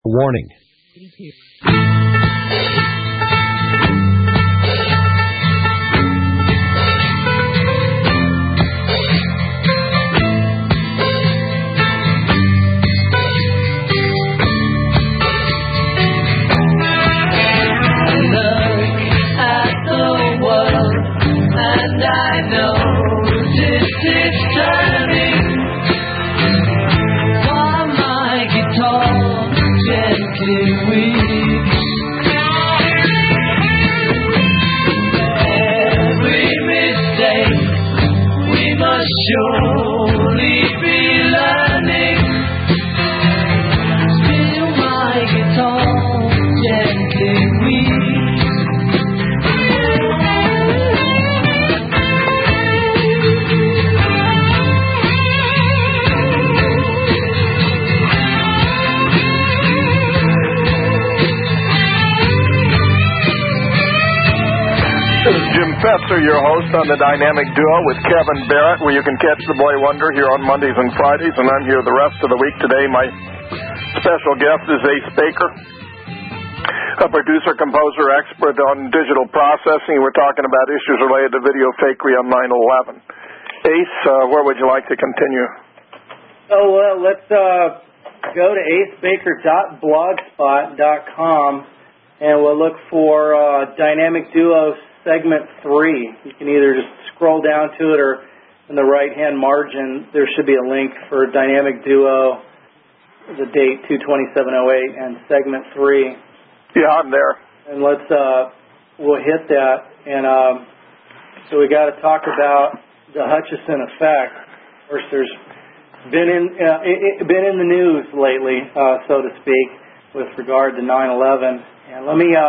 Warning. Surely be learning. Still my guitar gently weeps. This is Jim Fetzer, your host on the Dynamic Duo with Kevin Barrett, where you can catch the Boy Wonder here on Mondays and Fridays, and I'm here the rest of the week. Today, my special guest is Ace Baker, a producer, composer, expert on digital processing. We're talking about issues related to video fakery on 9/11. Ace, where would you like to continue? Oh, well, let's go to acebaker.blogspot.com, and we'll look for Dynamic Duo Segment 3. You can either just scroll down to it, or in the right-hand margin, there should be a link for Dynamic Duo, the date 2/27/08, and Segment 3. Yeah, I'm there. And we'll hit that. And so we got to talk about the Hutchison effect. Of course, there's been in the news lately, so to speak, with regard to 9/11. And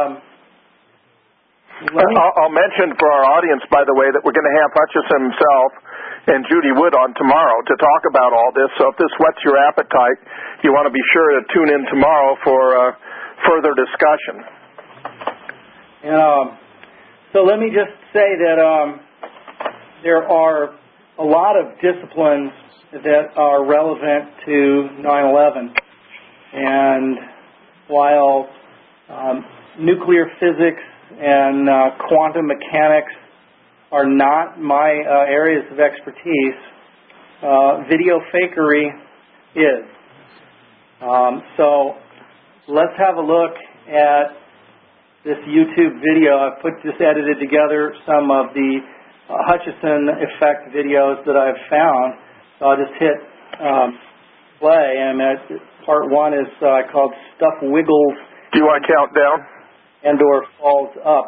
I'll mention for our audience, by the way, that we're going to have Hutchison himself and Judy Wood on tomorrow to talk about all this. So if this whets your appetite, you want to be sure to tune in tomorrow for further discussion. So let me just say that there are a lot of disciplines that are relevant to 9/11. And while nuclear physics and quantum mechanics are not my areas of expertise, video fakery is. So let's have a look at this YouTube video. I've just edited together some of the Hutchison effect videos that I've found. So I'll just hit play. And part one is called Stuff Wiggles. Do you want to count down? And/or falls up.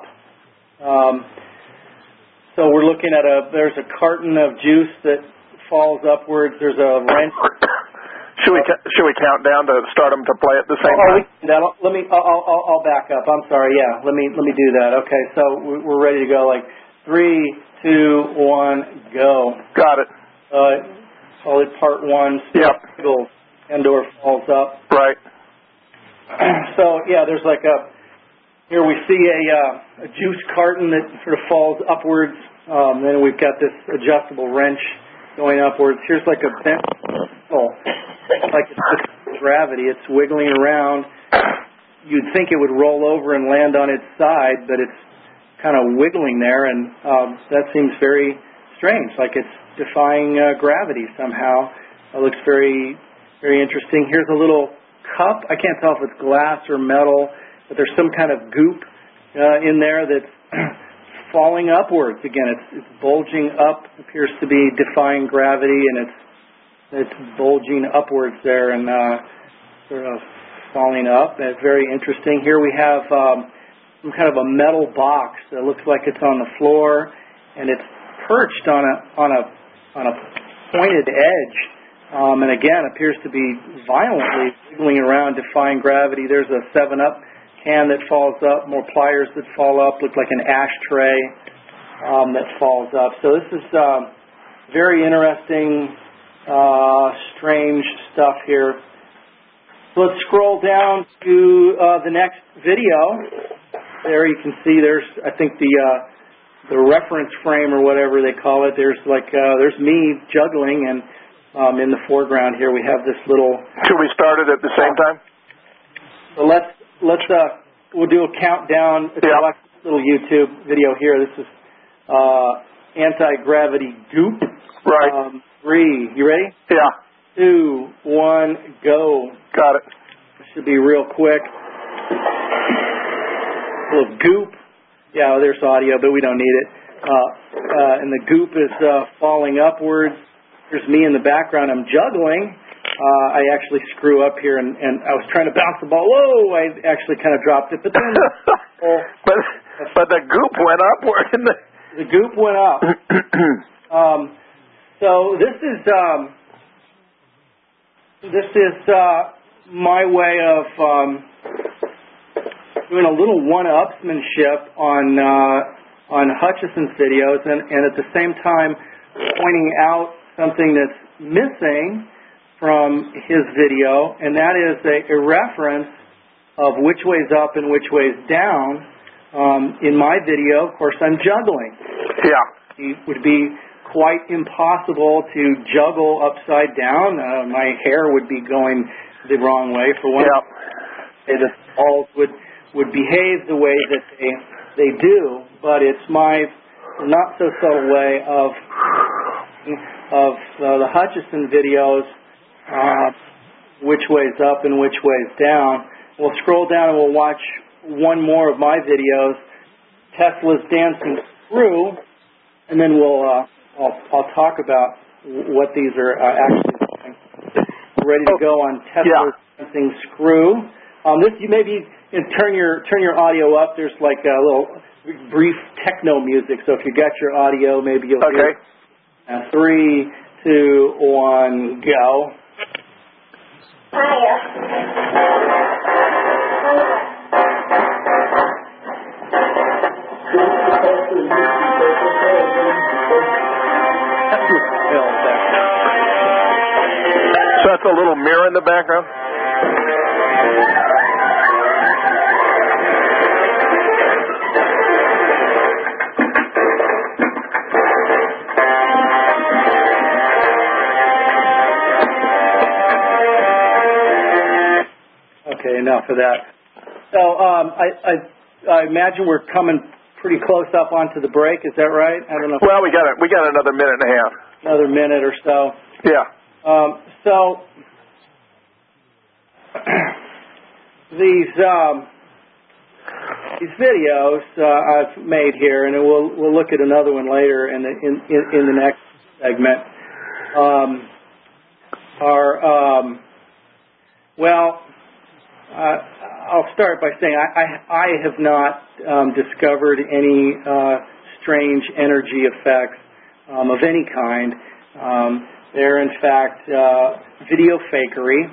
So we're looking at there's a carton of juice that falls upwards. There's a wrench. Should we count down to start them to play at the same time? I'll back up. I'm sorry. Yeah, let me do that. Okay, so we're ready to go. Like 3, 2, 1, go. Got it. Call it part one. Yep. And/or falls up. Right. So yeah, there's like here we see a juice carton that sort of falls upwards. Then we've got this adjustable wrench going upwards. Here's like a bent pencil, like it's gravity. It's wiggling around. You'd think it would roll over and land on its side, but it's kind of wiggling there, and that seems very strange, like it's defying gravity somehow. It looks very, very interesting. Here's a little cup. I can't tell if it's glass or metal, but there's some kind of goop in there that's falling upwards. Again, it's bulging up, appears to be defying gravity, and it's bulging upwards there and sort of falling up. And it's very interesting. Here we have some kind of a metal box that looks like it's on the floor, and it's perched on a pointed edge. And again, appears to be violently wiggling around, defying gravity. There's a 7-Up can that falls up, more pliers that fall up, look like an ashtray that falls up. So this is very interesting, strange stuff here. So let's scroll down to the next video. There you can see there's, I think, the reference frame or whatever they call it. There's there's me juggling, and in the foreground here we have this little... Should we start it at the same time? So we'll do a countdown. If you watch this little YouTube video here, this is anti-gravity goop. Right. 3. You ready? Yeah. 2, 1, go. Got it. This should be real quick. A little goop. Yeah, there's audio, but we don't need it. And the goop is falling upwards. There's me in the background. I'm juggling. I actually screw up here, and I was trying to bounce the ball. Whoa! I actually kind of dropped it, but then but the goop went upward. The goop went up. So this is my way of doing a little one-upsmanship on Hutchison's videos, and at the same time pointing out something that's missing from his video, and that is a reference of which way's up and which way's down. In my video, of course, I'm juggling. Yeah. It would be quite impossible to juggle upside down. My hair would be going the wrong way, for one. Yeah. The balls would behave the way that they do, but it's my not so subtle way of the Hutchison videos, which way's up and which way's down. We'll scroll down and we'll watch one more of my videos, Tesla's dancing screw, and then I'll talk about what these are actually doing. We're ready to go on Tesla's dancing screw. You maybe turn your audio up. There's like a little brief techno music. So if you got your audio, maybe you'll hear it. 3, 2, 1, go. So that's a little mirror in the background? Okay, enough of that. So I imagine we're coming pretty close up onto the break. Is that right? I don't know. Well, we got another minute and a half. Another minute or so. Yeah. So these videos I've made here, and we'll look at another one later in the next segment. I'll start by saying I have not discovered any strange energy effects of any kind. They're in fact video fakery.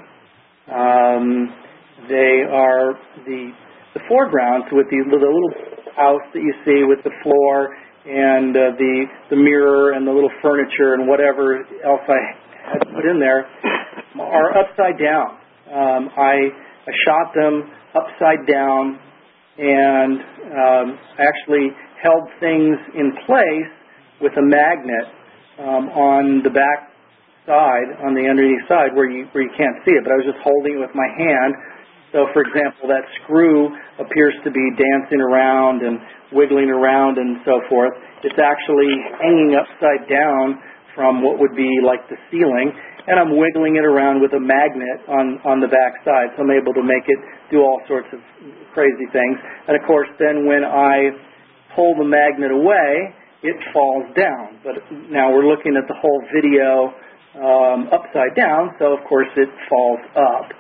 They are the foregrounds with the little house that you see with the floor and the mirror and the little furniture and whatever else I had put in there are upside down. I shot them upside down and actually held things in place with a magnet on the back side, on the underneath side where you can't see it, but I was just holding it with my hand. So, for example, that screw appears to be dancing around and wiggling around and so forth. It's actually hanging upside down from what would be like the ceiling, and I'm wiggling it around with a magnet on the back side, so I'm able to make it do all sorts of crazy things. And, of course, then when I pull the magnet away, it falls down. But now we're looking at the whole video upside down, so, of course, it falls up.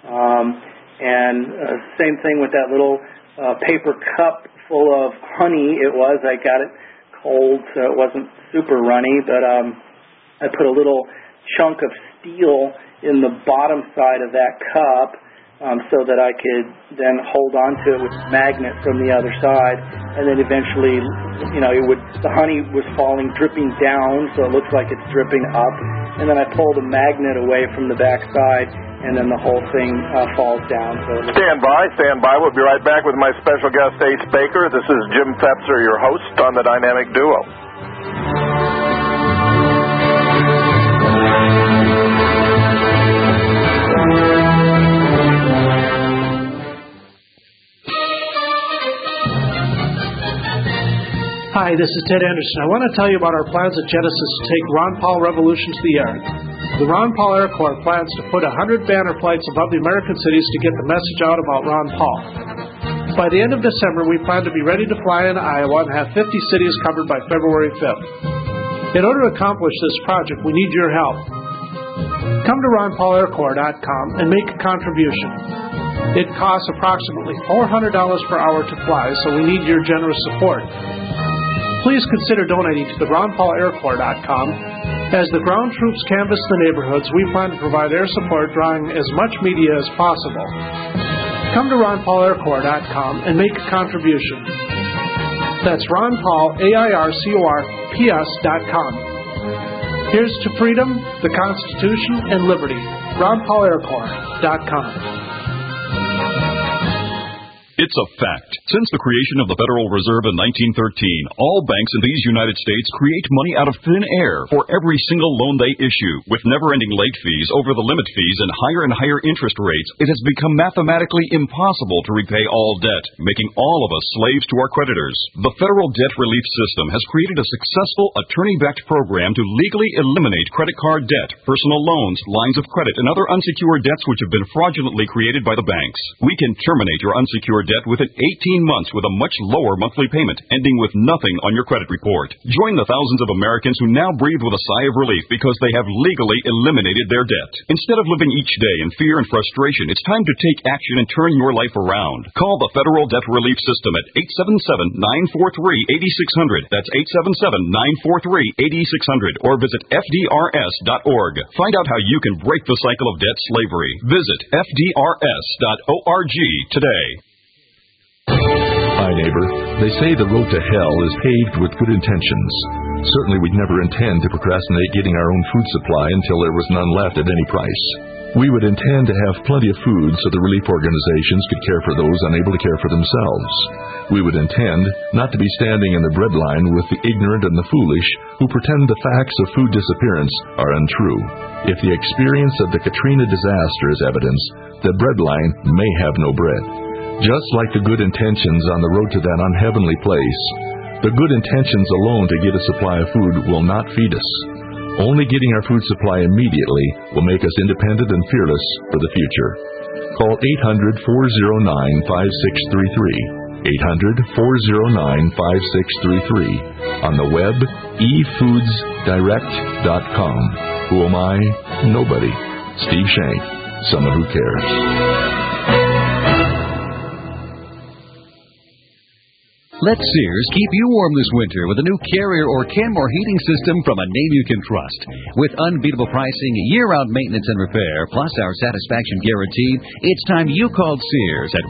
Same thing with that little paper cup full of honey. I got it cold, so it wasn't super runny, but I put a little chunk of steel in the bottom side of that cup so that I could then hold on to it with a magnet from the other side, and then eventually, the honey was falling, dripping down, so it looks like it's dripping up, and then I pull the magnet away from the back side, and then the whole thing falls down. So Stand by. We'll be right back with my special guest, Ace Baker. This is Jim Fetzer, your host on the Dynamic Duo. Hi, this is Ted Anderson. I want to tell you about our plans at Genesis to take Ron Paul Revolution to the air. The Ron Paul Air Corps plans to put 100 banner flights above the American cities to get the message out about Ron Paul. By the end of December, we plan to be ready to fly in Iowa and have 50 cities covered by February 5th. In order to accomplish this project, we need your help. Come to ronpaulaircorps.com and make a contribution. It costs approximately $400 per hour to fly, so we need your generous support. Please consider donating to the ronpaulaircorps.com. As the ground troops canvass the neighborhoods, we plan to provide air support, drawing as much media as possible. Come to ronpaulaircorps.com and make a contribution. That's ronpaulaircorps.com. Here's to freedom, the Constitution, and liberty. ronpaulaircorps.com. It's a fact. Since the creation of the Federal Reserve in 1913, all banks in these United States create money out of thin air for every single loan they issue. With never-ending late fees, over-the-limit fees, and higher interest rates, it has become mathematically impossible to repay all debt, making all of us slaves to our creditors. The Federal Debt Relief System has created a successful attorney-backed program to legally eliminate credit card debt, personal loans, lines of credit, and other unsecured debts which have been fraudulently created by the banks. We can terminate your unsecured debt within 18 months with a much lower monthly payment, ending with nothing on your credit report. Join the thousands of Americans who now breathe with a sigh of relief because they have legally eliminated their debt. Instead of living each day in fear and frustration, it's time to take action and turn your life around. Call the Federal Debt Relief System at 877-943-8600. That's 877-943-8600. Or visit FDRS.org. Find out how you can break the cycle of debt slavery. Visit FDRS.org today. Hi, neighbor. They say the road to hell is paved with good intentions. Certainly we'd never intend to procrastinate getting our own food supply until there was none left at any price. We would intend to have plenty of food so the relief organizations could care for those unable to care for themselves. We would intend not to be standing in the breadline with the ignorant and the foolish who pretend the facts of food disappearance are untrue. If the experience of the Katrina disaster is evidence, the breadline may have no bread. Just like the good intentions on the road to that unheavenly place, the good intentions alone to get a supply of food will not feed us. Only getting our food supply immediately will make us independent and fearless for the future. Call 800-409-5633. 800-409-5633. On the web, efoodsdirect.com. Who am I? Nobody. Steve Shank, someone who cares. Let Sears keep you warm this winter with a new Carrier or Kenmore heating system from a name you can trust. With unbeatable pricing, year-round maintenance and repair, plus our satisfaction guarantee, it's time you called Sears at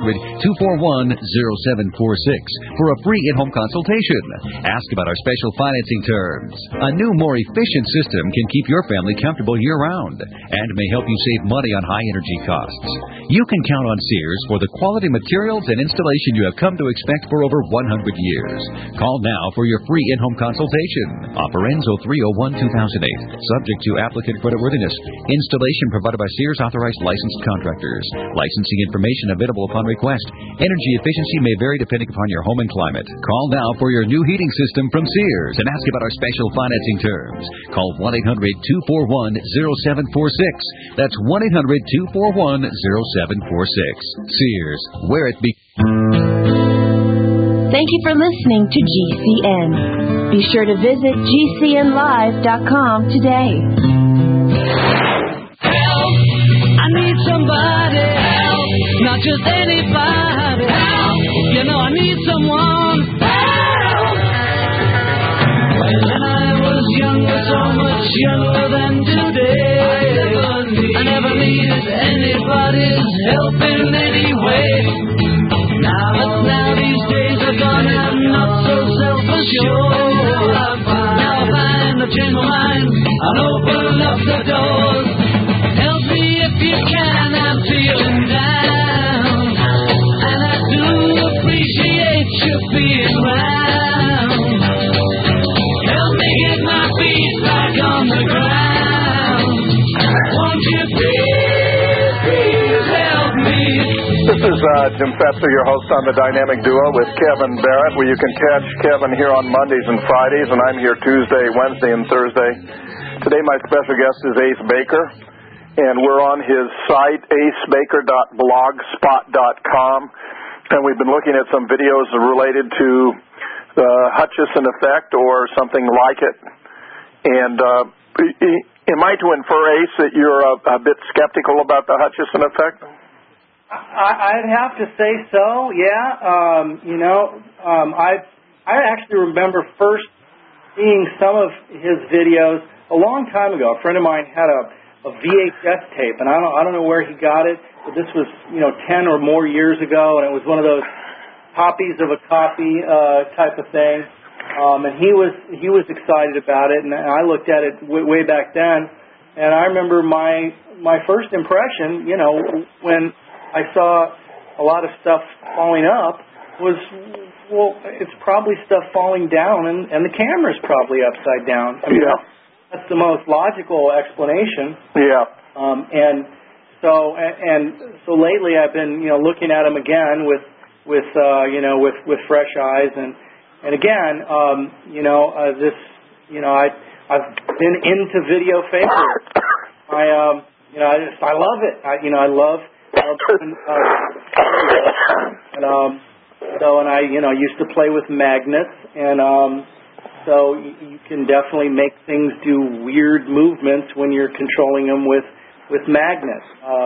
1-800-241-0746 for a free in-home consultation. Ask about our special financing terms. A new, more efficient system can keep your family comfortable year-round and may help you save money on high energy costs. You can count on Sears for the quality materials and installation you have come to expect for over 100 years. Call now for your free in-home consultation. Offer ends 03/01/2008. Subject to applicant creditworthiness. Installation provided by Sears authorized licensed contractors. Licensing information available upon request. Energy efficiency may vary depending upon your home and climate. Call now for your new heating system from Sears and ask about our special financing terms. Call 1-800-241-0746. That's 1-800-241-0746. Sears, where it be. Thank you for listening to GCN. Be sure to visit GCNlive.com today. Help! I need somebody. Help! Not just anybody. Help! You know I need someone. Help! When I was younger, so much younger than today, I never needed anybody's help in any way. Now these days are gone, I'm not so self-assured. Now I find I've changed my mind and open up the doors. Help me if you can, I'm feeling down, and I do appreciate you being round. Help me get my feet back on the ground. Won't you please help me? This is Jim Fetzer, your host on the Dynamic Duo with Kevin Barrett, where you can catch Kevin here on Mondays and Fridays, and I'm here Tuesday, Wednesday, and Thursday. Today my special guest is Ace Baker, and we're on his site, acebaker.blogspot.com, and we've been looking at some videos related to the Hutchison effect or something like it. And am I to infer, Ace, that you're a bit skeptical about the Hutchison effect? I'd have to say so, yeah. I actually remember first seeing some of his videos a long time ago. A friend of mine had a VHS tape, and I don't know where he got it, but this was 10 or more years ago, and it was one of those copies of a copy type of thing. And he was excited about it, and I looked at it way back then, and I remember my first impression, when I saw a lot of stuff falling up, was, well, it's probably stuff falling down, and the camera's probably upside down. I mean, that's the most logical explanation. Yeah. And so lately I've been looking at them again with fresh eyes, and again, I've been into video fakery. I love it. I love and I used to play with magnets, and so you can definitely make things do weird movements when you're controlling them with magnets.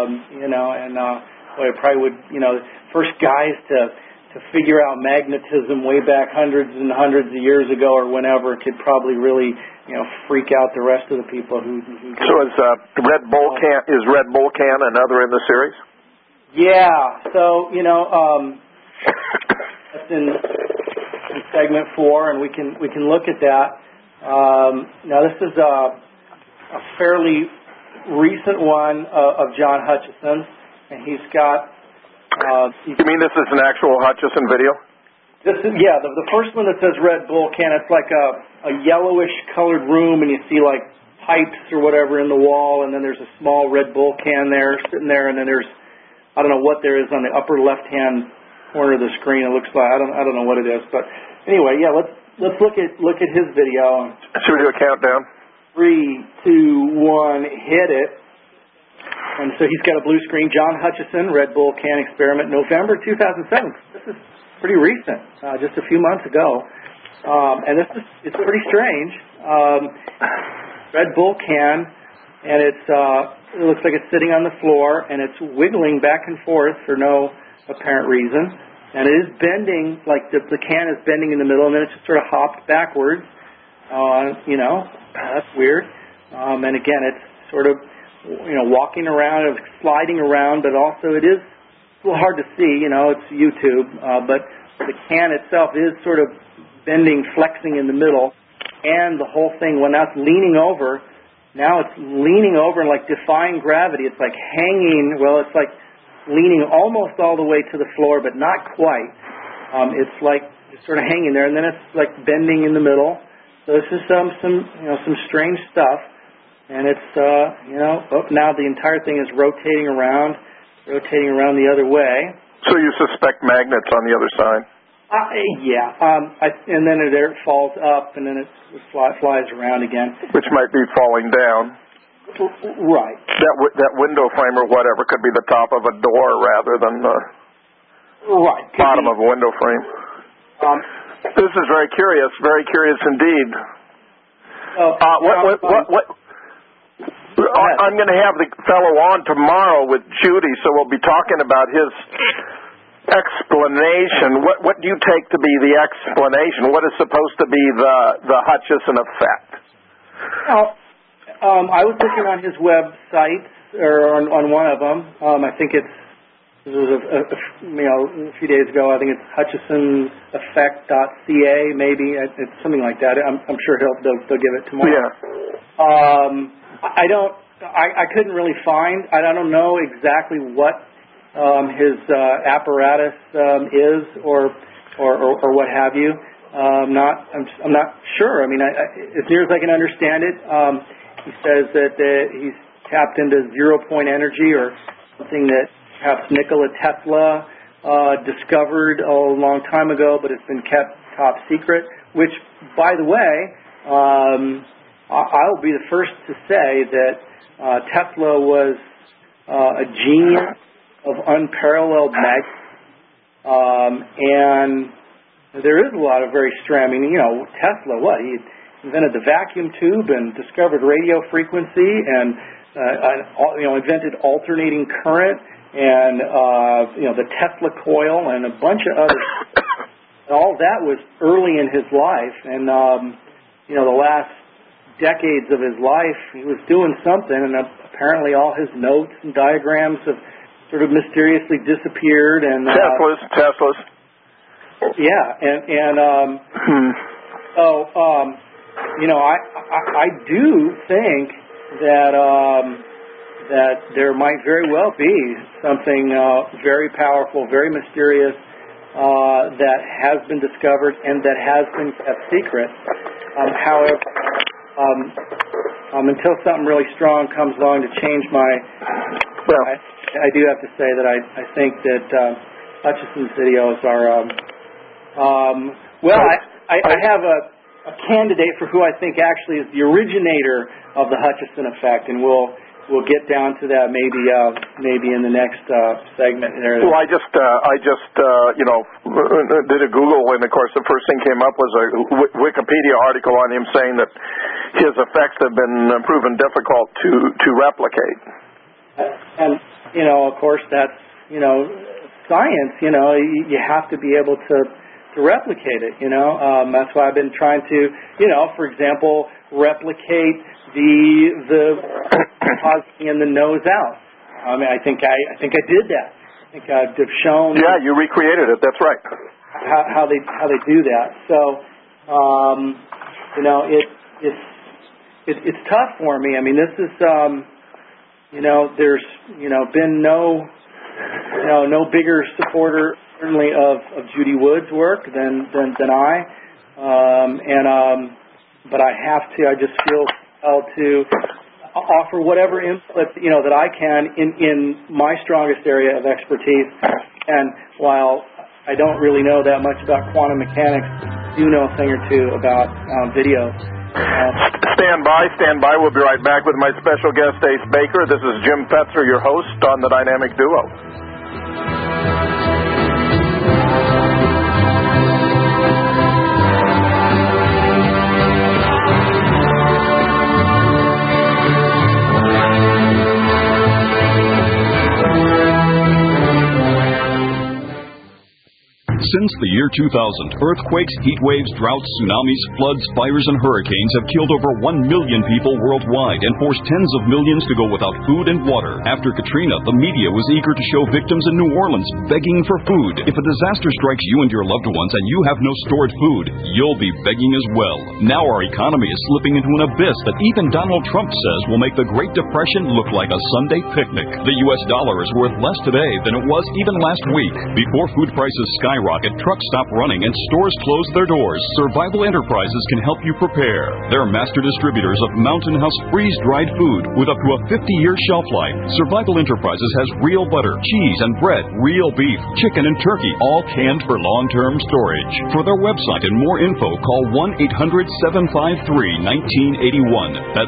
I probably would, first guys to figure out magnetism way back hundreds and hundreds of years ago or whenever could probably really, freak out the rest of the people who So is Red Bull Can another in the series? Yeah. So that's in segment 4, and we can look at that. Now this is a fairly recent one of John Hutchison, and he's got. You mean this is an actual Hutchison video? This is the first one that says Red Bull Can. It's like a yellowish colored room, and you see like pipes or whatever in the wall, and then there's a small Red Bull can there sitting there, and then there's I don't know what there is on the upper left-hand corner of the screen. It looks like I don't know what it is, but anyway, let's look at his video. Should we do a countdown? 3, 2, 1, hit it. And so he's got a blue screen. John Hutchison, Red Bull Can Experiment, November 2007. This is pretty recent, just a few months ago. And it's pretty strange. Red Bull Can, and it looks like it's sitting on the floor, and it's wiggling back and forth for no apparent reason. And it is bending, like the can is bending in the middle, and then it just sort of hopped backwards. That's weird. And again, it's sort of walking around, sliding around, but also it is a little hard to see. It's YouTube, but the can itself is sort of bending, flexing in the middle, and the whole thing, when that's leaning over, now it's leaning over and like defying gravity. It's like hanging. Well, it's like leaning almost all the way to the floor, but not quite. It's like just sort of hanging there, and then it's like bending in the middle. So this is some strange stuff. And it's, now the entire thing is rotating around the other way. So you suspect magnets on the other side? And then it falls up, and then it flies around again. Which might be falling down. Right. That window frame or whatever could be the top of a door rather than the bottom of a window frame. This is very curious indeed. I'm going to have the fellow on tomorrow with Judy, so we'll be talking about his explanation. What do you take to be the explanation? What is supposed to be the Hutchison effect? Well, I was looking on his website, or on one of them. I think this was a few days ago. I think it's HutchisonEffect.ca, maybe. It's something like that. I'm sure they'll give it tomorrow. Yeah. I couldn't really find. I don't know exactly what his apparatus is, or what have you. I'm not sure. I mean, as near as I can understand it, he says that he's tapped into 0-point energy, or something that perhaps Nikola Tesla discovered a long time ago, but it's been kept top secret, which, by the way, I'll be the first to say that Tesla was a genius of unparalleled magic, and there is a lot of very strange. I mean, Tesla, he invented the vacuum tube and discovered radio frequency, and invented alternating current, and the Tesla coil, and a bunch of other. All that was early in his life, and the last decades of his life, he was doing something, and apparently all his notes and diagrams have sort of mysteriously disappeared. And Teslas. Yeah, and so I do think that there might very well be something very powerful, very mysterious that has been discovered and that has been kept secret. However, until something really strong comes along to change I do have to say that I think that Hutchison's videos are. I have a candidate for who I think actually is the originator of the Hutchison effect, and we'll get down to that maybe in the next segment. Well, I just did a Google, and of course the first thing came up was a Wikipedia article on him saying that his effects have been proven difficult to replicate. And of course that's science. You have to be able to replicate it. That's why I've been trying to for example replicate the positing and the nose out. I mean, I think I did that. I think I've shown. Yeah, you recreated it. That's right. How they do that. So, it's tough for me. I mean, this is there's been no bigger supporter certainly of Judy Wood's work than I, but I have to. I just feel to offer whatever input that I can in my strongest area of expertise. And while I don't really know that much about quantum mechanics, I do know a thing or two about video. Stand by. We'll be right back with my special guest, Ace Baker. This is Jim Fetzer, your host on the Dynamic Duo. Since the year 2000, earthquakes, heat waves, droughts, tsunamis, floods, fires, and hurricanes have killed over 1 million people worldwide and forced tens of millions to go without food and water. After Katrina, the media was eager to show victims in New Orleans begging for food. If a disaster strikes you and your loved ones and you have no stored food, you'll be begging as well. Now our economy is slipping into an abyss that even Donald Trump says will make the Great Depression look like a Sunday picnic. The U.S. dollar is worth less today than it was even last week. Before food prices skyrocket, trucks stop running and stores close their doors, Survival Enterprises can help you prepare. They're master distributors of Mountain House freeze-dried food with up to a 50-year shelf life. Survival Enterprises has real butter, cheese, and bread, real beef, chicken, and turkey, all canned for long-term storage. For their website and more info, call 1-800-753-1981. That's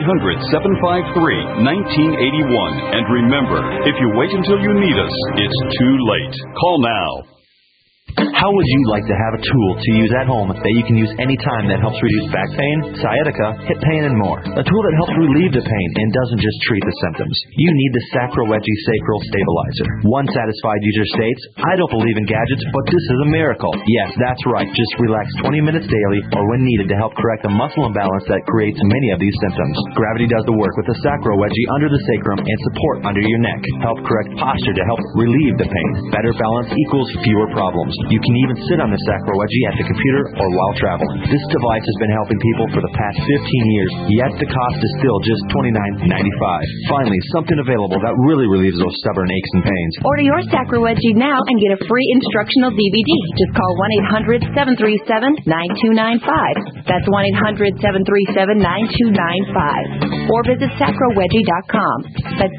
1-800-753-1981. And remember, if you wait until you need us, it's too late. Call now. How would you like to have a tool to use at home that you can use anytime that helps reduce back pain, sciatica, hip pain, and more? A tool that helps relieve the pain and doesn't just treat the symptoms. You need the Sacrowegy Sacral Stabilizer. One satisfied user states, I don't believe in gadgets, but this is a miracle. Yes, that's right. Just relax 20 minutes daily or when needed to help correct the muscle imbalance that creates many of these symptoms. Gravity does the work with the Sacrowegy under the sacrum and support under your neck. Help correct posture to help relieve the pain. Better balance equals fewer problems. You can even sit on the Sacro Wedgie at the computer or while traveling. This device has been helping people for the past 15 years, yet the cost is still just $29.95. Finally, something available that really relieves those stubborn aches and pains. Order your Sacro Wedgie now and get a free instructional DVD. Just call 1-800-737-9295. That's 1-800-737-9295. Or visit sacrowedgie.com. That's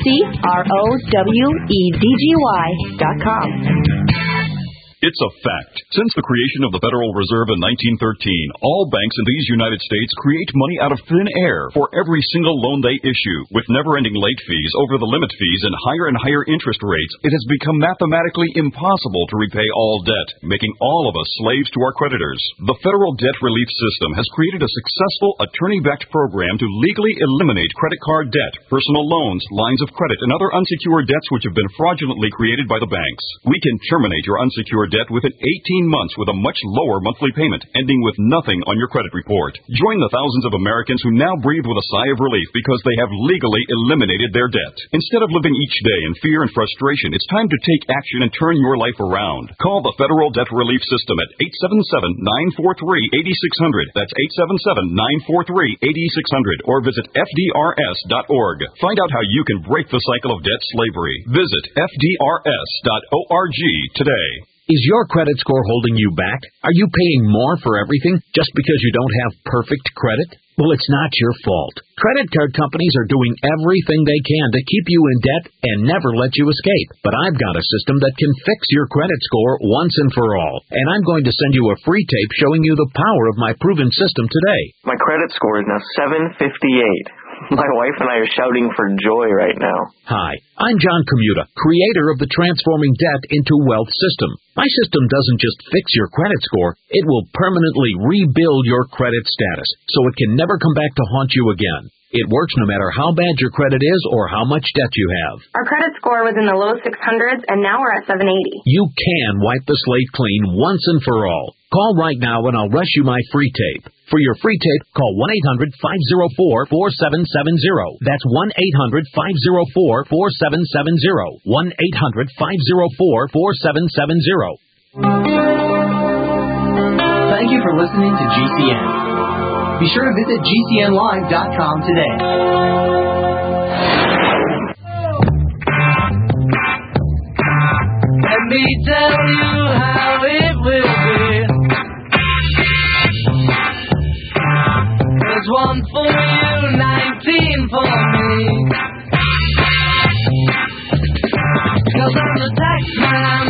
SACROWEDGY.com. It's a fact. Since the creation of the Federal Reserve in 1913, all banks in these United States create money out of thin air for every single loan they issue. With never-ending late fees, over the limit fees, and higher interest rates, it has become mathematically impossible to repay all debt, making all of us slaves to our creditors. The Federal Debt Relief System has created a successful attorney-backed program to legally eliminate credit card debt, personal loans, lines of credit, and other unsecured debts which have been fraudulently created by the banks. We can terminate your unsecured debt within 18 months with a much lower monthly payment, ending with nothing on your credit report. Join the thousands of Americans who now breathe with a sigh of relief because they have legally eliminated their debt. Instead of living each day in fear and frustration, it's time to take action and turn your life around. Call the Federal Debt Relief System at 877-943-8600. That's 877-943-8600. Or visit FDRS.org. Find out how you can break the cycle of debt slavery. Visit FDRS.org today. Is your credit score holding you back? Are you paying more for everything just because you don't have perfect credit? Well, it's not your fault. Credit card companies are doing everything they can to keep you in debt and never let you escape. But I've got a system that can fix your credit score once and for all. And I'm going to send you a free tape showing you the power of my proven system today. My credit score is now 758. My wife and I are shouting for joy right now. Hi, I'm John Commuta, creator of the Transforming Debt into Wealth system. My system doesn't just fix your credit score, it will permanently rebuild your credit status so it can never come back to haunt you again. It works no matter how bad your credit is or how much debt you have. Our credit score was in the low 600s, and now we're at 780. You can wipe the slate clean once and for all. Call right now and I'll rush you my free tape. For your free tape, call 1-800-504-4770. That's 1-800-504-4770. 1-800-504-4770. Thank you for listening to GCN. Be sure to visit GCNlive.com today. Let me tell you how it will be. There's one for you, 19 for me. 'Cause I'm the tax man.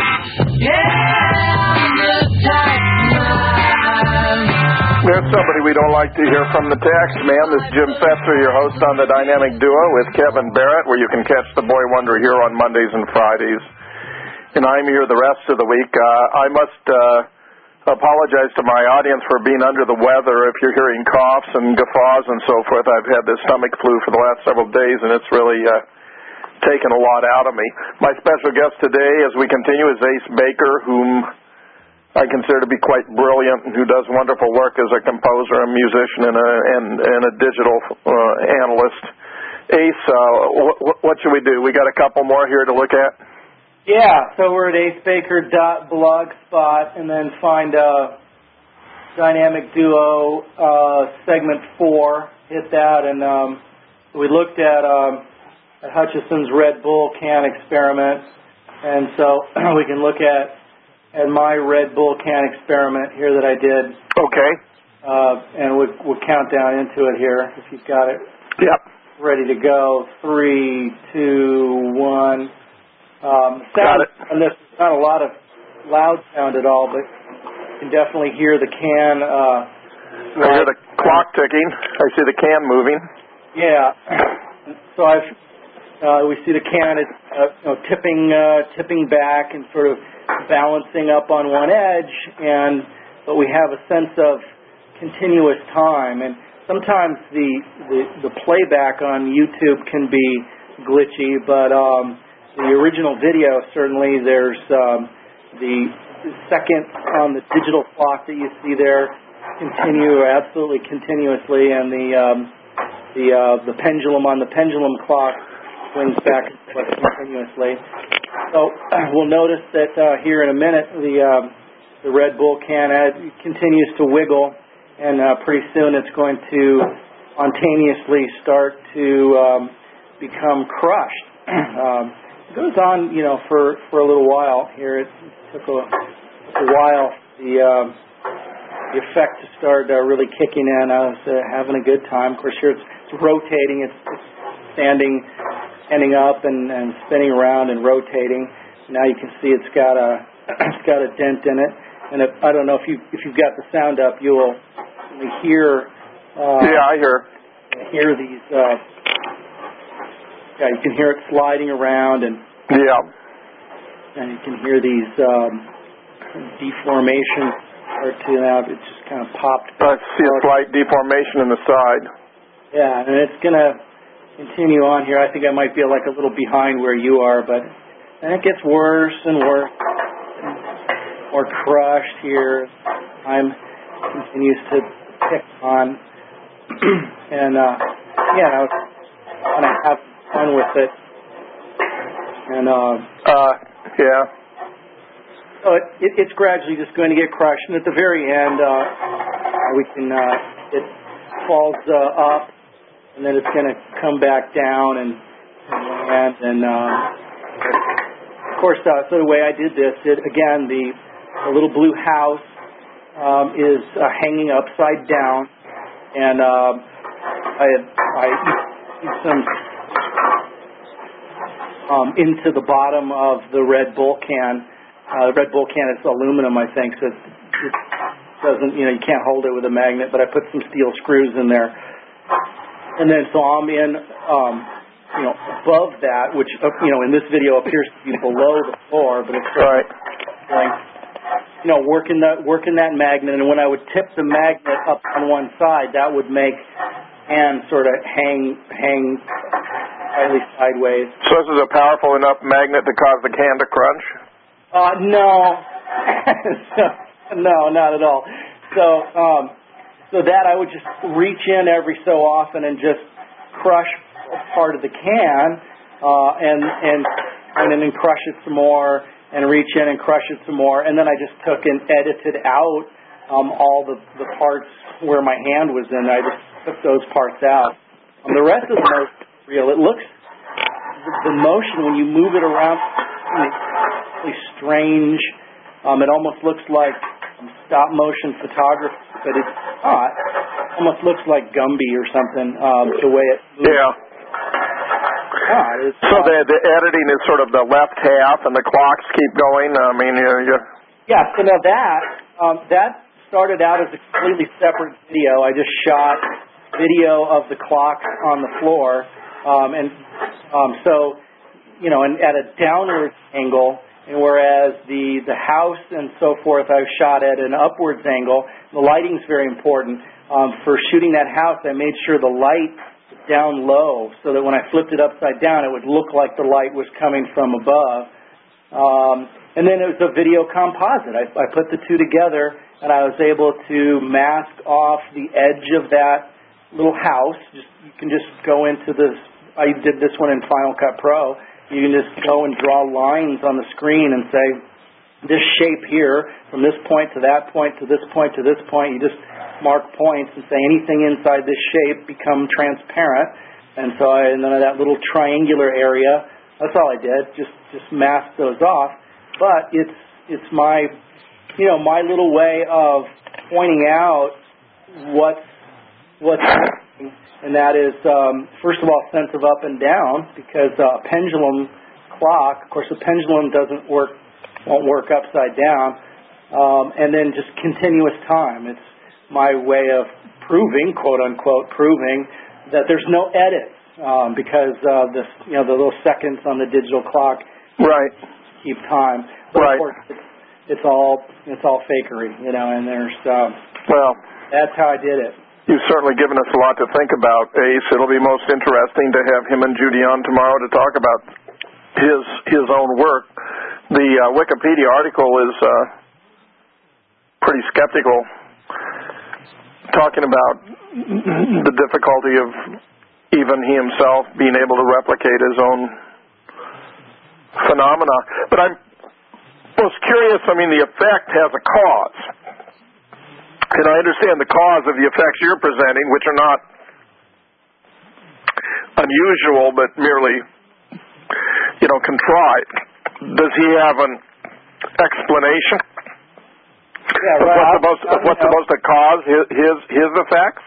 Yeah, I'm the tax man. There's somebody we don't like to hear from, the tax man. This is Jim Fetzer, your host on the Dynamic Duo with Kevin Barrett, where you can catch the Boy Wonder here on Mondays and Fridays. And I'm here the rest of the week. I must apologize to my audience for being under the weather. If you're hearing coughs and guffaws and so forth, I've had this stomach flu for the last several days, and it's really taken a lot out of me. My special guest today, as we continue, is Ace Baker, whom I consider to be quite brilliant and who does wonderful work as a composer, a musician, and a digital analyst. Ace, what should we do? We got a couple more here to look at? Yeah, so we're at acebaker.blogspot, and then find Dynamic Duo segment 4. Hit that, and we looked at Hutchison's Red Bull can experiment, and so we can look at my Red Bull can experiment here that I did. Okay. And we'll count down into it here if you've got it. Yep. Ready to go. 3, 2, 1. Got it. And there's not a lot of loud sound at all, but you can definitely hear the can. I hear the clock ticking. I see the can moving. Yeah. So we see the can is tipping back and sort of balancing up on one edge, but we have a sense of continuous time. And sometimes the playback on YouTube can be glitchy, but the original video, certainly there's the second on the digital clock that you see there continue absolutely continuously, and the pendulum on the pendulum clock swings back and forth continuously. So we'll notice that here in a minute the Red Bull can continues to wiggle, and pretty soon it's going to spontaneously start to become crushed. It goes on, for a little while here. It took a while the effect to start really kicking in. I was having a good time. Of course, here it's rotating. It's standing up and spinning around and rotating. Now you can see it's got a dent in it. And I don't know if you've got the sound up, you'll hear. I hear. Hear these. You can hear it sliding around, and you can hear these deformations start to now. It just kind of popped. I see a slight deformation in the side. Yeah, and it's going to continue on here. I think I might be like a little behind where you are, but it gets worse and worse. More crushed here. Time continues to tick on. And, I was kind of having fun with it. And, so it's gradually just going to get crushed. And at the very end, it falls up, and then it's going to come back down and land. And, of course, so the way I did this, again, the little blue house is hanging upside down, and I used some into the bottom of the Red Bull can. The Red Bull can is aluminum, I think, so it doesn't, you can't hold it with a magnet, but I put some steel screws in there. And then so I'm in, above that, which, in this video appears to be below the floor, but it's right. Working that magnet, and when I would tip the magnet up on one side, that would make hands sort of hang slightly sideways. So this is a powerful enough magnet to cause the can to crunch? No. No, not at all. So that I would just reach in every so often and just crush part of the can, and then crush it some more, and reach in and crush it some more, and then I just took and edited out all the parts where my hand was in. I just took those parts out. The rest of the motion is real. It looks, the motion when you move it around, it's really strange. It almost looks like stop motion photography, but it's not. It almost looks like Gumby or something, the way it moves. Yeah. So the editing is sort of the left half, and the clocks keep going. I mean, yeah. So now that started out as a completely separate video. I just shot video of the clock on the floor, and at a downward angle. And whereas the house and so forth I've shot at an upwards angle, the lighting's very important. For shooting that house, I made sure the light down low so that when I flipped it upside down, it would look like the light was coming from above. And then it was a video composite. I put the two together, and I was able to mask off the edge of that little house. You can just go into this. I did this one in Final Cut Pro. You can just go and draw lines on the screen and say, this shape here, from this point to that point to this point to this point, you just mark points and say anything inside this shape become transparent. And so and then that little triangular area, that's all I did, just mask those off. But it's my my little way of pointing out what's happening, and that is first of all sense of up and down, because a pendulum clock, of course, the pendulum won't work upside down, and then just continuous time. It's my way of proving, quote unquote, proving that there's no edit because the little seconds on the digital clock right keep time. But right. Of course, it's all fakery, and there's that's how I did it. You've certainly given us a lot to think about, Ace. It'll be most interesting to have him and Judy on tomorrow to talk about his own work. The Wikipedia article is pretty skeptical, talking about the difficulty of even he himself being able to replicate his own phenomena. But I'm most curious, the effect has a cause. And I understand the cause of the effects you're presenting, which are not unusual, but merely, contrived. Does he have an explanation of what's supposed to cause his effects?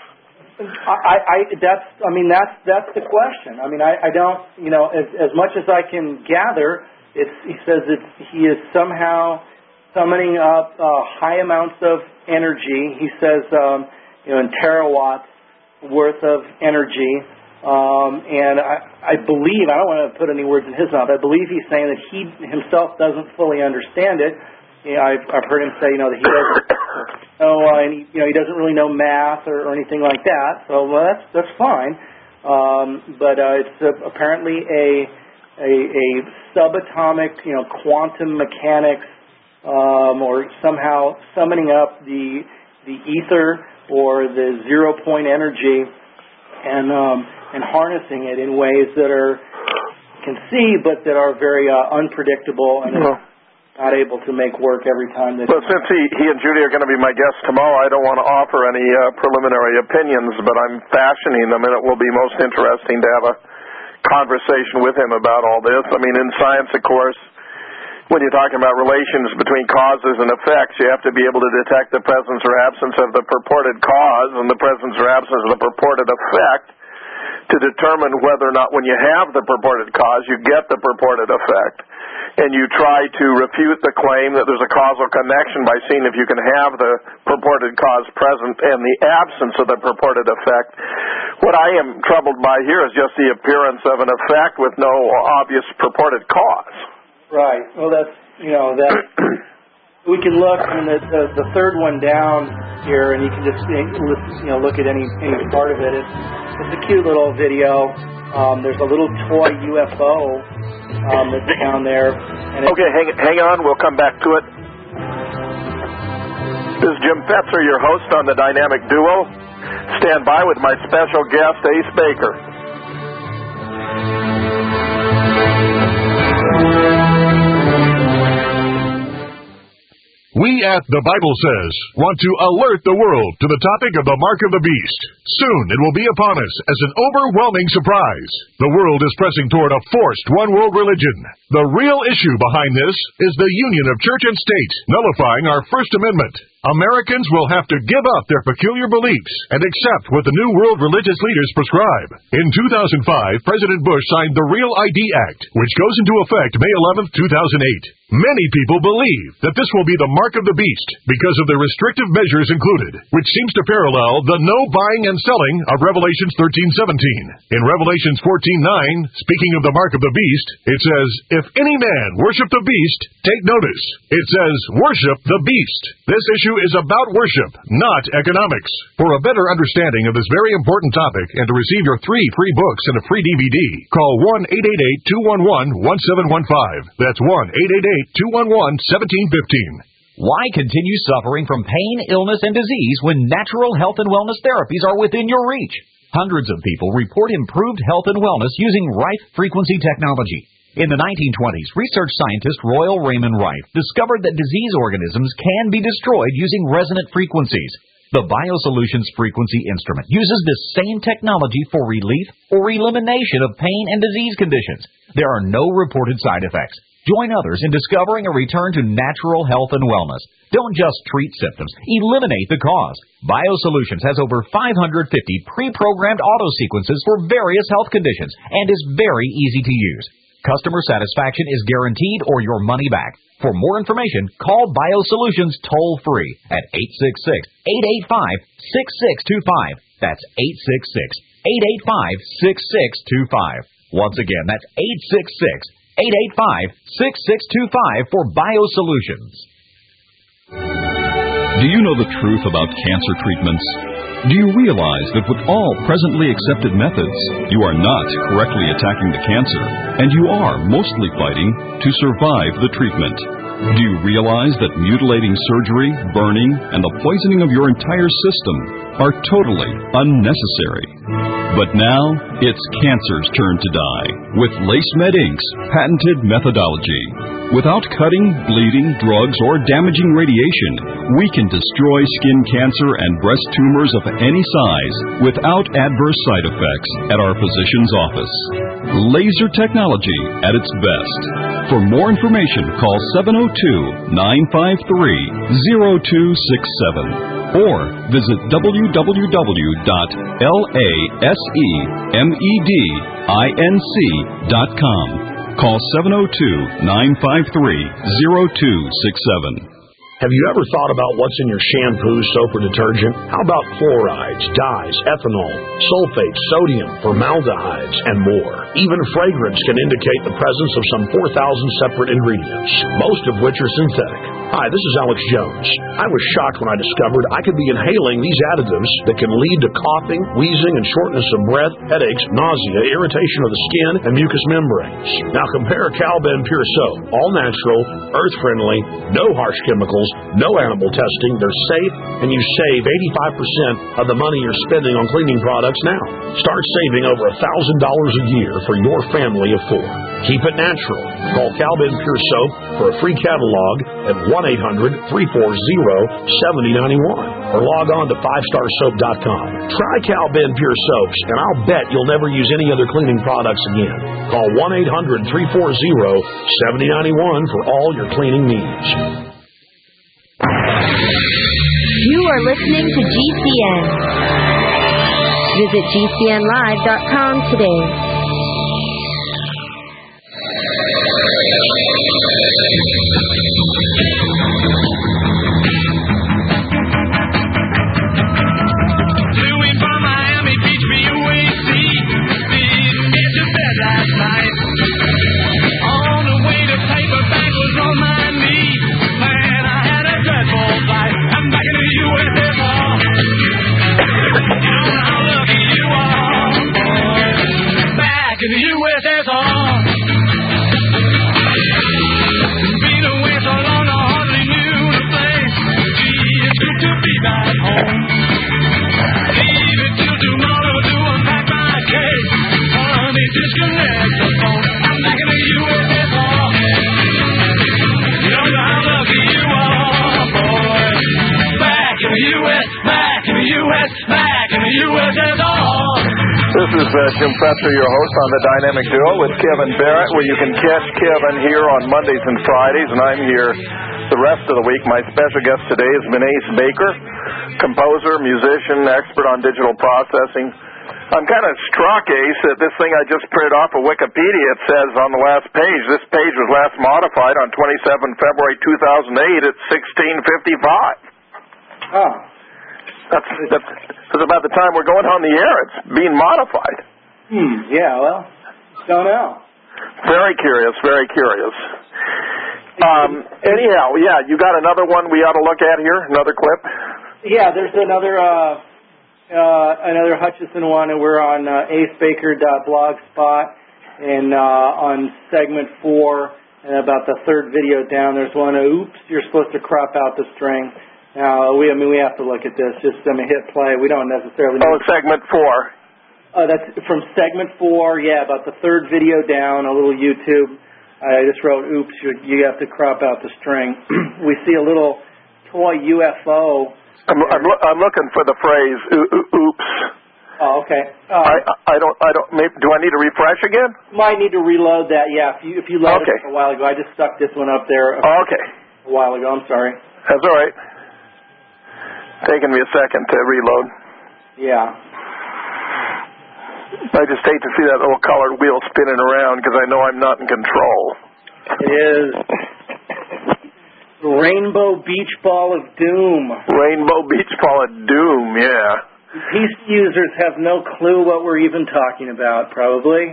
That's the question. I don't, as much as I can gather, he says that he is somehow summoning up high amounts of energy. He says, in terawatts worth of energy. And I believe, I don't want to put any words in his mouth, I believe he's saying that he himself doesn't fully understand it. I've heard him say, that he doesn't know, and he doesn't really know math or anything like that. So that's fine. But it's apparently a subatomic, quantum mechanics, or somehow summoning up the ether or the 0 point energy and harnessing it in ways that are can see, but that are very unpredictable and not able to make work every time. Well, since he and Judy are going to be my guests tomorrow, I don't want to offer any preliminary opinions, but I'm fashioning them, and it will be most interesting to have a conversation with him about all this. In science, of course, when you're talking about relations between causes and effects, you have to be able to detect the presence or absence of the purported cause and the presence or absence of the purported effect to determine whether or not when you have the purported cause, you get the purported effect. And you try to refute the claim that there's a causal connection by seeing if you can have the purported cause present and the absence of the purported effect. What I am troubled by here is just the appearance of an effect with no obvious purported cause. Right. Well, that's, we can look, the third one down here, and you can just, look at any part of it. It's a cute little video. There's a little toy UFO that's down there. And okay, hang on. We'll come back to it. This is Jim Fetzer, your host on the Dynamic Duo. Stand by with my special guest, Ace Baker. We at The Bible Says want to alert the world to the topic of the Mark of the Beast. Soon it will be upon us as an overwhelming surprise. The world is pressing toward a forced one-world religion. The real issue behind this is the union of church and state, nullifying our First Amendment. Americans will have to give up their peculiar beliefs and accept what the new world religious leaders prescribe. In 2005, President Bush signed the Real ID Act, which goes into effect May 11, 2008. Many people believe that this will be the mark of the beast because of the restrictive measures included, which seems to parallel the no buying and selling of Revelations 13:17. In Revelations 14:9, speaking of the mark of the beast, it says, "If any man worship the beast, take notice." It says, "Worship the beast." This issue is about worship, not economics. For a better understanding of this very important topic and to receive your 3 free books and a free DVD, call 1-888-211-1715. That's 1-888-211-1715. Why continue suffering from pain, illness, and disease when natural health and wellness therapies are within your reach? Hundreds of people report improved health and wellness using Rife frequency technology. In the 1920s, research scientist Royal Raymond Rife discovered that disease organisms can be destroyed using resonant frequencies. The BioSolutions frequency instrument uses this same technology for relief or elimination of pain and disease conditions. There are no reported side effects. Join others in discovering a return to natural health and wellness. Don't just treat symptoms, eliminate the cause. BioSolutions has over 550 pre-programmed auto sequences for various health conditions and is very easy to use. Customer satisfaction is guaranteed or your money back. For more information, call BioSolutions toll-free at 866-885-6625. That's 866-885-6625. Once again, that's 866-885-6625 for BioSolutions. Do you know the truth about cancer treatments? Do you realize that with all presently accepted methods, you are not correctly attacking the cancer, and you are mostly fighting to survive the treatment? Do you realize that mutilating surgery, burning, and the poisoning of your entire system are totally unnecessary? But now, it's cancer's turn to die with LaceMed Inc.'s patented methodology. Without cutting, bleeding, drugs, or damaging radiation, we can destroy skin cancer and breast tumors of any size without adverse side effects at our physician's office. Laser technology at its best. For more information, call 702-953-0267 or visit www.lasemedinc.com. Call 702-953-0267. Have you ever thought about what's in your shampoo, soap, or detergent? How about fluorides, dyes, ethanol, sulfates, sodium, formaldehydes, and more? Even fragrance can indicate the presence of some 4,000 separate ingredients, most of which are synthetic. Hi, this is Alex Jones. I was shocked when I discovered I could be inhaling these additives that can lead to coughing, wheezing, and shortness of breath, headaches, nausea, irritation of the skin, and mucous membranes. Now compare Calben Pure Soap. All natural, earth-friendly, no harsh chemicals, no animal testing. They're safe, and you save 85% of the money you're spending on cleaning products now. Start saving over $1,000 a year for your family of 4. Keep it natural. Call Calben Pure Soap for a free catalog at 1-800-340-7091 or log on to 5starsoap.com. Try Calben Pure Soaps, and I'll bet you'll never use any other cleaning products again. Call 1-800-340-7091 for all your cleaning needs. You are listening to GCN. Visit GCNlive.com today. This is Jim Fetzer, your host on the Dynamic Duo with Kevin Barrett, where you can catch Kevin here on Mondays and Fridays, and I'm here the rest of the week. My special guest today is Ace Baker, composer, musician, expert on digital processing. I'm kind of struck, Ace, that this thing I just printed off of Wikipedia, it says on the last page, this page was last modified on 27 February 2008 at 16:55. Oh. That's about the time we're going on the air. It's being modified. Yeah, well, don't know. Very curious, very curious. Anyhow, yeah, you got another one we ought to look at here? Another clip? Yeah, there's another Hutchison one, and we're on acebaker.blogspot, and on segment 4, and about the third video down, there's one, oops, you're supposed to crop out the string. Now, we have to look at this. Just hit play. We don't necessarily... Oh, segment 4. That's from segment 4, yeah, about the third video down, a little YouTube. I just wrote, oops, you have to crop out the string. We see a little toy UFO. I'm looking for the phrase, oops. Oh, okay. I don't, do I need to refresh again? Might need to reload that, yeah. If you loaded it a while ago. I just stuck this one up there a while ago. I'm sorry. That's all right. Taking me a second to reload. Yeah. I just hate to see that little colored wheel spinning around because I know I'm not in control. It is Rainbow Beach Ball of Doom. Rainbow Beach Ball of Doom, yeah. PC users have no clue what we're even talking about, probably.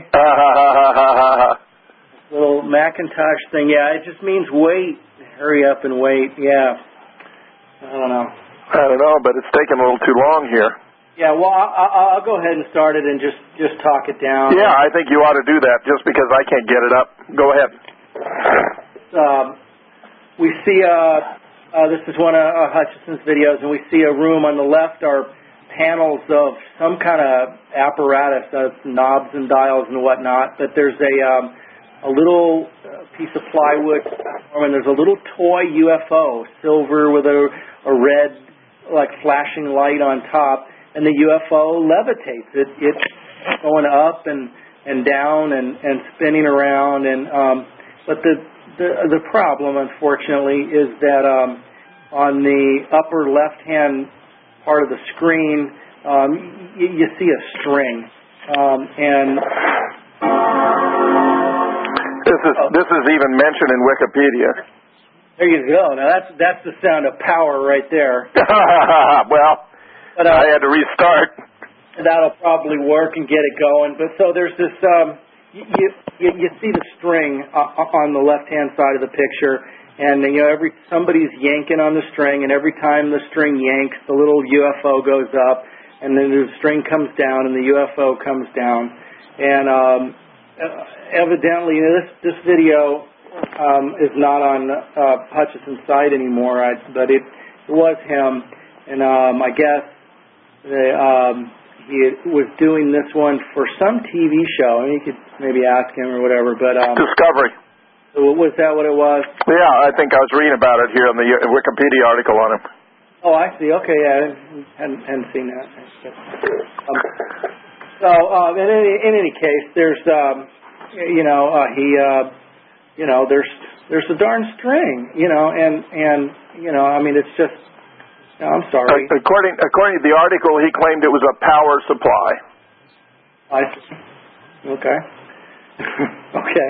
Little Macintosh thing, yeah, it just means wait. Hurry up and wait, yeah. I don't know, but it's taking a little too long here. Yeah, well, I'll go ahead and start it and just talk it down. Yeah, I think you ought to do that just because I can't get it up. Go ahead. We see, this is one of Hutchison's videos, and we see a room on the left are panels of some kind of apparatus, knobs and dials and whatnot. But there's a little piece of plywood platform, and there's a little toy UFO, silver with a red, like, flashing light on top, and the UFO levitates. It's going up and down and spinning around. And but the problem, unfortunately, is that on the upper left-hand part of the screen, you see a string, and this is even mentioned in Wikipedia. There you go. Now that's the sound of power right there. Well, but, I had to restart. That'll probably work and get it going. But so there's this. You see the string on the left-hand side of the picture, and somebody's yanking on the string, and every time the string yanks, the little UFO goes up, and then the string comes down, and the UFO comes down. And evidently, this video is not on Hutchison's site anymore, but it was him, and I guess he was doing this one for some TV show. I mean, you could maybe ask him or whatever. But Discovery. Was that what it was? Yeah, I think I was reading about it here in the Wikipedia article on him. Oh, I see. Okay, yeah, I hadn't seen that. In any case, there's there's a darn string, and I mean, it's just. No, I'm sorry. According to the article, he claimed it was a power supply. I see. Okay. Okay.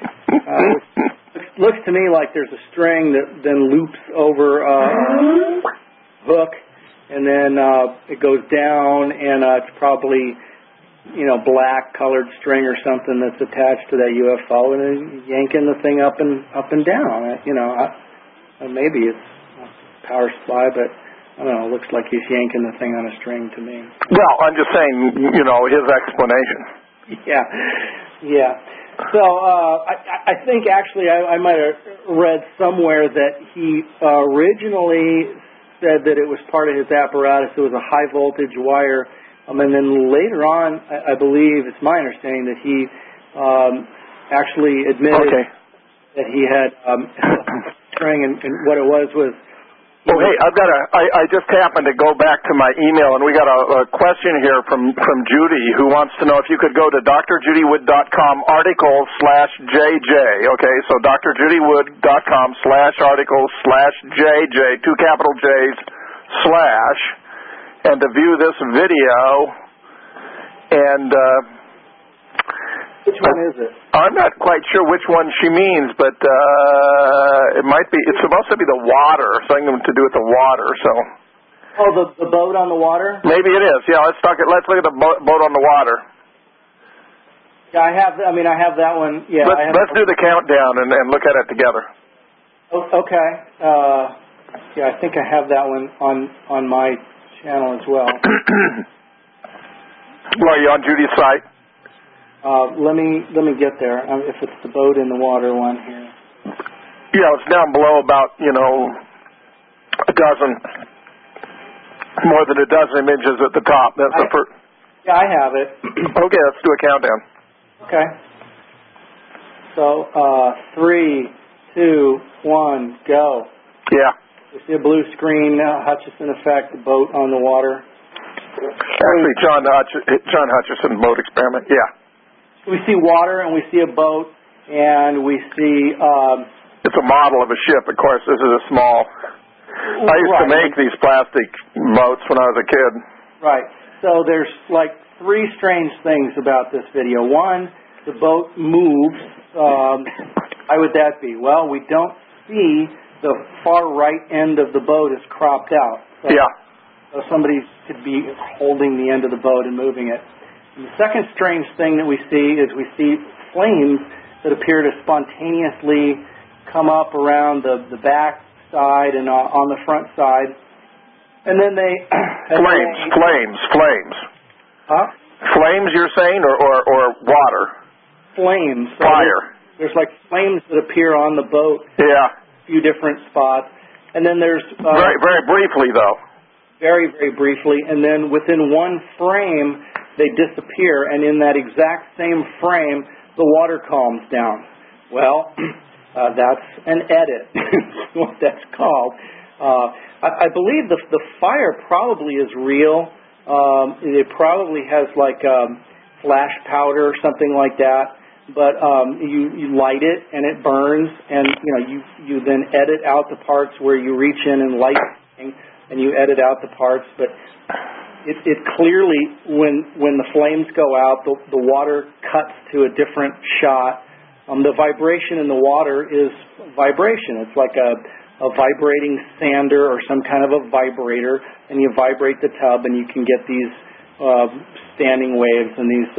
Looks to me like there's a string that then loops over a hook, and then it goes down, and it's probably black colored string or something that's attached to that UFO, and then yanking the thing up and down. Maybe it's a power supply, but I don't know. It looks like he's yanking the thing on a string to me. Well, I'm just saying, his explanation. Yeah. So I think actually I might have read somewhere that he originally said that it was part of his apparatus. It was a high voltage wire, and then later on, I believe it's my understanding that he actually admitted that he had string, and what it was. Oh, hey, I just happened to go back to my email, and we got a question here from Judy, who wants to know if you could go to drjudywood.com article/JJ. Okay, so drjudywood.com /article/JJ, 2 capital J's / and to view this video. And which one is it? I'm not quite sure which one she means, but it might be. It's supposed to be the water, something to do with the water. So. Oh, the boat on the water? Maybe it is. Yeah, let's look at the boat on the water. Yeah, I have that one. Yeah. Let's do the countdown and look at it together. Okay. Yeah, I think I have that one on my channel as well. Well, are you on Judy's site? Let me get there. If it's the boat in the water one here. Yeah, it's down below about more than a dozen images at the top. That's the first. Yeah, I have it. Okay, let's do a countdown. Okay. So 3, 2, 1, go. Yeah. You see a blue screen, Hutchison effect, the boat on the water. Actually, John Hutchison boat experiment. Yeah. We see water, and we see a boat, and we see... it's a model of a ship, of course. This is a small... I used to make these plastic boats when I was a kid. Right. So there's like 3 strange things about this video. One, the boat moves. Why would that be? Well, we don't see the far right end of the boat is cropped out. So, so somebody could be holding the end of the boat and moving it. And the second strange thing that we see is we see flames that appear to spontaneously come up around the back side and on the front side. And then they... Flames. Huh? Flames, you're saying, or water? Flames. So fire. There's like flames that appear on the boat. Yeah. A few different spots. And then there's... very briefly, though. very, very briefly, and then within one frame, they disappear, and in that exact same frame, the water calms down. Well, that's an edit, what that's called. I believe the fire probably is real. It probably has like flash powder or something like that. But you light it and it burns, and you then edit out the parts where you reach in and light something, and you edit out the parts. But it clearly, when the flames go out, the water cuts to a different shot. The vibration in the water is vibration. It's like a vibrating sander or some kind of a vibrator, and you vibrate the tub, and you can get these standing waves and these.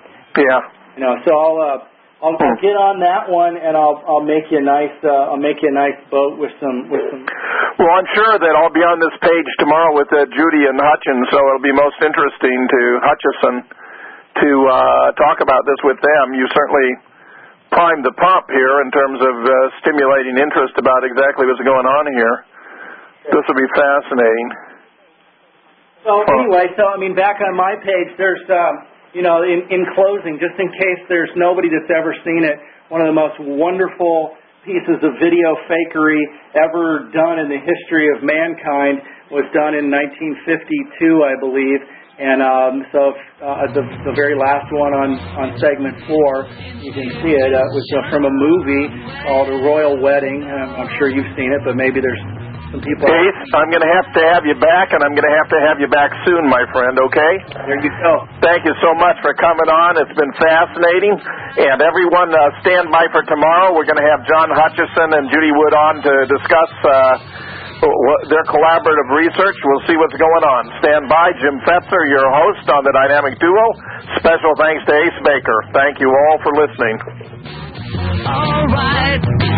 So I'll get on that one, and I'll make you a nice boat with some. Well, I'm sure that I'll be on this page tomorrow with Judy and Hutchins, so it'll be most interesting to Hutchison to talk about this with them. You certainly primed the pump here in terms of stimulating interest about exactly what's going on here. This will be fascinating. So anyway, back on my page, there's. In closing, just in case there's nobody that's ever seen it, one of the most wonderful pieces of video fakery ever done in the history of mankind was done in 1952, I believe. And the very last one on segment 4, you can see it. It was from a movie called A Royal Wedding. I'm sure you've seen it, but maybe there's some people. Keith, I'm going to have you back, and I'm going to have you back soon, my friend, okay? There you go. Thank you so much for coming on. It's been fascinating. And everyone, stand by for tomorrow. We're going to have John Hutchison and Judy Wood on to discuss their collaborative research. We'll see what's going on. Stand by. Jim Fetzer, your host on the Dynamic Duo. Special thanks to Ace Baker. Thank you all for listening. All right.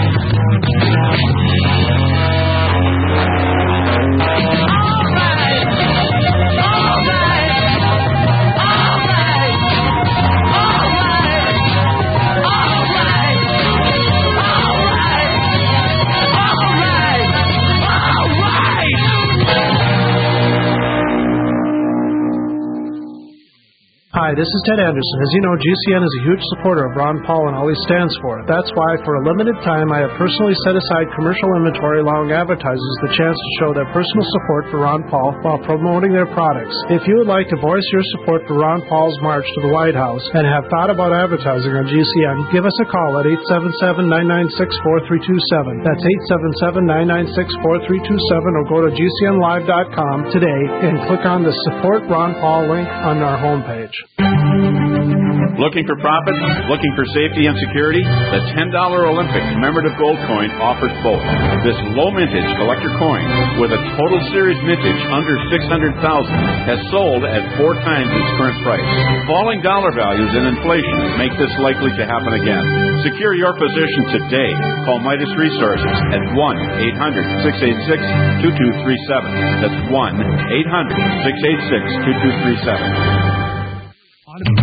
Hi, this is Ted Anderson. As you know, GCN is a huge supporter of Ron Paul and all he stands for. That's why, for a limited time, I have personally set aside commercial inventory allowing advertisers the chance to show their personal support for Ron Paul while promoting their products. If you would like to voice your support for Ron Paul's march to the White House and have thought about advertising on GCN, give us a call at 877-996-4327. That's 877-996-4327, or go to GCNlive.com today and click on the Support Ron Paul link on our homepage. Looking for profit? Looking for safety and security? The $10 Olympic commemorative gold coin offers both. This low mintage collector coin with a total series mintage under $600,000 has sold at 4 times its current price. Falling dollar values and inflation make this likely to happen again. Secure your position today. Call Midas Resources at 1-800-686-2237. That's 1-800-686-2237.